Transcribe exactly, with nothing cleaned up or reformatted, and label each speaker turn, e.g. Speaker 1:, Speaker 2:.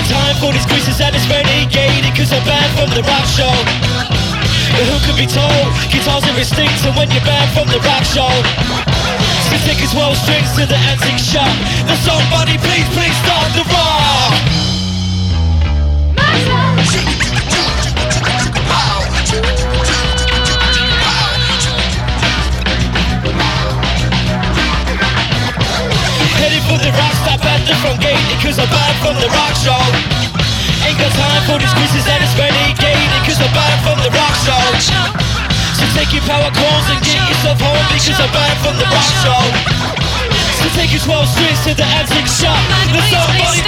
Speaker 1: got time for these quizzes and it's renegaded, cause I'm banned from the rock show. But who can be told? Guitars are extinct, and when you're banned from the rock show, so take as well strings to the antique shop. Now somebody please, please start the rock. Headed for the rock stop at the front gate, cause I'm banned from the rock show. Ain't got time for these quizzes and it's renegaded, cause I'm banned from the rock show. So take your power chords and get yourself home, because I'm banned from the rock show. So take your twelve strings to the antique shop. There's somebody